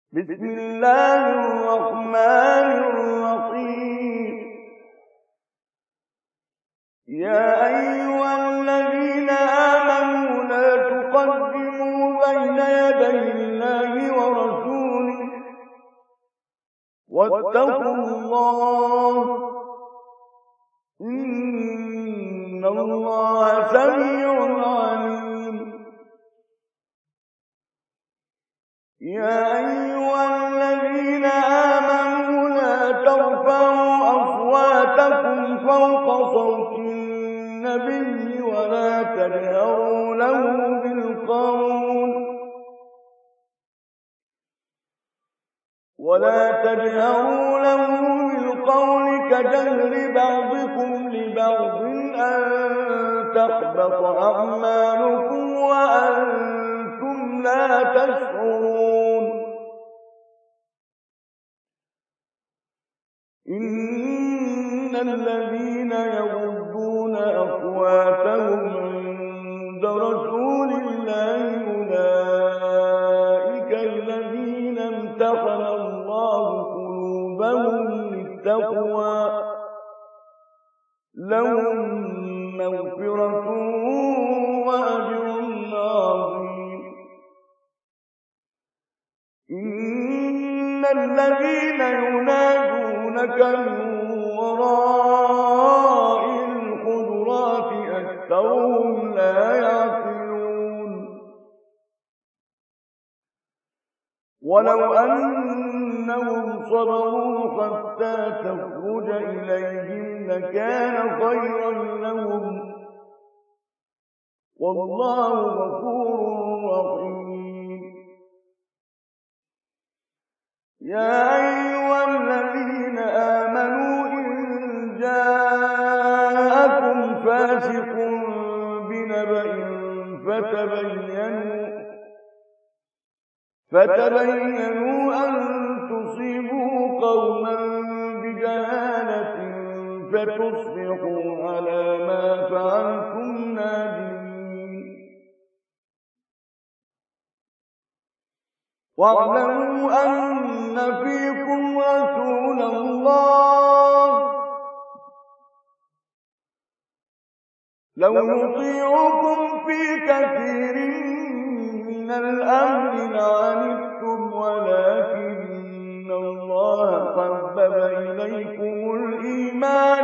بسم الله الرحمن الرحيم. يا أيها الذين آمنوا لا تقدموا بين يدي الله ورسوله واتقوا الله إن الله سميع عليم. يا أيها الذين آمنوا لا ترفعوا أصواتكم فوق صوت النبي ولا تجهروا له بالقول كجهر بعضكم لبعض أن تحبط أعمالكم وأنتم لا تشعرون. إن الذين يغضون أصواتهم عند رسول الله أولئك الذين امتحن الله قلوبهم للتقوى لهم مغفرة وأجر عظيم. إن الذين ينادونك من وراء الحجرات أكثرهم لا يعقلون. ولو أنهم صبروا حتى تخرج إليهم لكان خيرا لهم والله غفور رحيم. يا أيها الذين آمنوا إن جاءكم فاسق بنبأ فتبينوا أن تصيبوا قوما بجهالة فتصبحوا على ما فعلتم نادمين. واعلموا أن فيكم رسول الله لو يطيعكم في كثير من الأمر لعنتم ولكن الله حبب إليكم الإيمان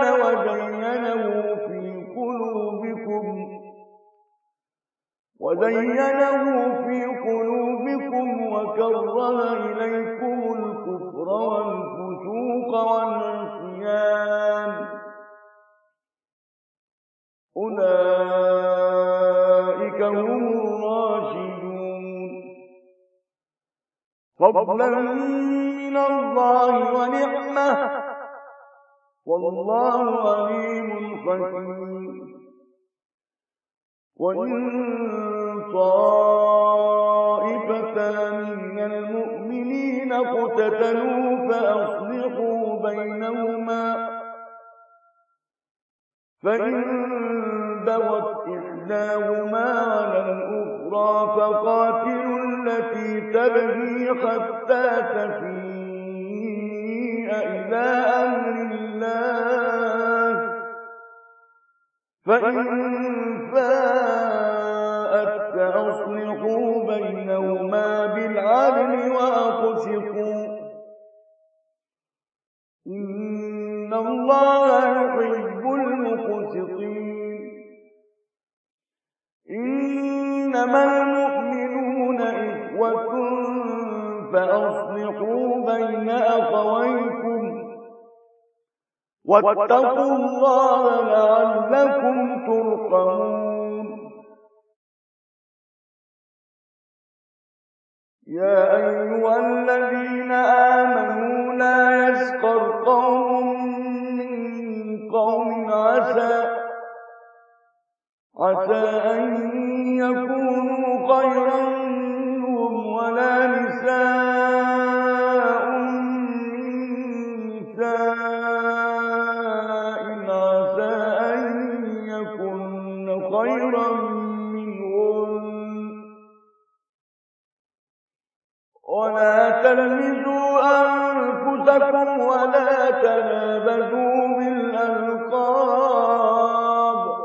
وزينه في قلوبكم وكره إليكم الكفر والفسوق والعصيان أولئك هم الراشدون فضلا من الله ونعمة والله عليم حكيم. وإن طائفتان من المؤمنين اقتتلوا فأصلحوا بينهما فإن بغت إحداهما على الأخرى فقاتلوا التي تبغي حتى تفيء إلى أمر الله فإن فاءت فأصلحوا بينهما بالعدل وأقسطوا إن الله يحب المقسطين. إنما المؤمنون إخوة فأصلحوا بين أخويكم واتقوا الله لعلكم ترحمون. يا أيها الذين آمنوا لا يسخر قوم من قوم عسى أن يكونوا خيرا منهم ولا نساء من نساء عسى أن يكن خيرا منهن ولا تلمزوا أنفسكم ولا تنابزوا بالألقاب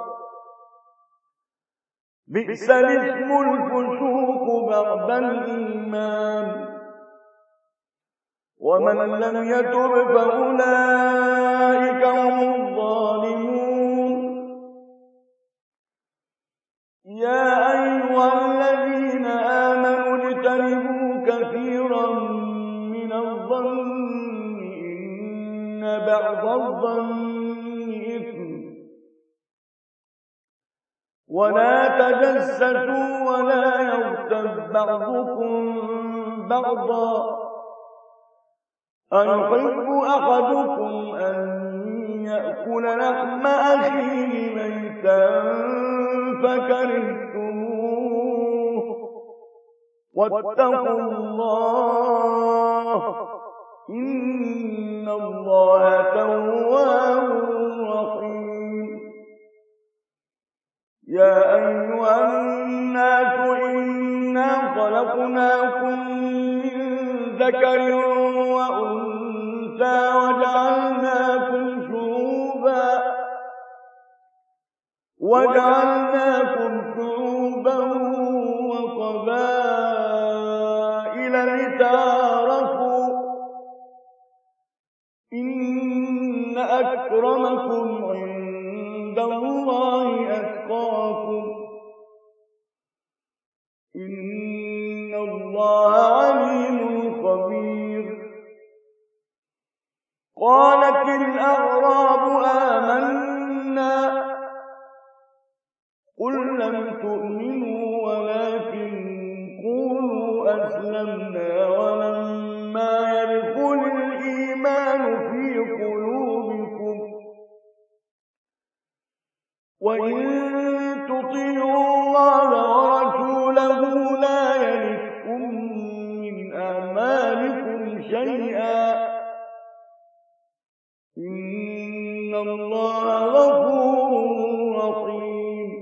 بئس الاسم الفسوق بعد الإيمان ومن لم يتب فأولئك هم الظالمون يا أيها الذين آمنوا اجتنبوا كثيرا من الظن إن بعض الظن إثم ولا تجسسوا ولا يغتب بعضكم بعضا أيحب أحدكم أن يأكل لحم أخيه ميتا فكرهتموه واتقوا الله إن الله تواب رحيم يا أيها الناس إنا خلقناكم من ذكر وأنثى وجعلناكم شعوبا وقبائل لتعارفوا إن أكرمكم عند الله أتقاكم إن الله عليم خبير قالت الأعراب آمنا قل لم تؤمنوا ولكن قولوا أسلمنا ولما يدخل الإيمان في قلوبكم وإن تطيعوا الله ورسوله لا يلدكم من أعمالكم شيئا إن الله غفور رحيم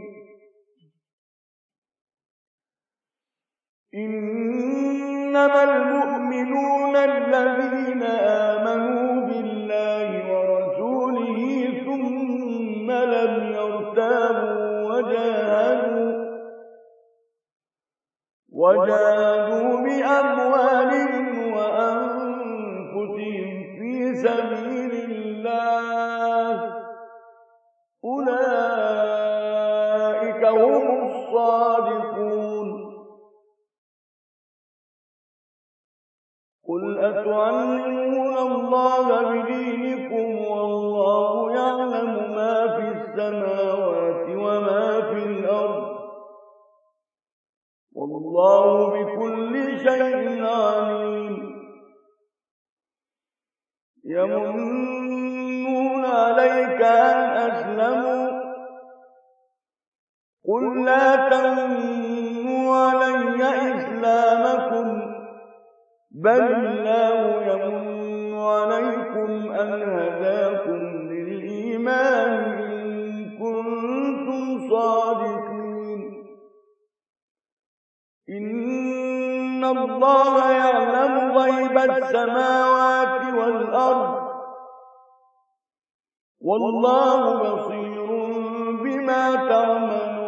إنما المؤمنون الذين آمنوا بالله ورسوله ثم لم يرتابوا وجاهدوا بأموالهم وأنفسهم في سبيل الله أولئك هم الصادقون قل أتعلمون الله بدينكم والله يعلم ما في السماوات وما في الأرض والله بكل شيء عليم يمنون عليك أن أسلموا قل لا تمنوا علي إسلامكم بل الله يمن عليكم أن هداكم للإيمان إن كنتم صادقين إن الله يعلم غيب السماوات والأرض والله بصير بما تعملون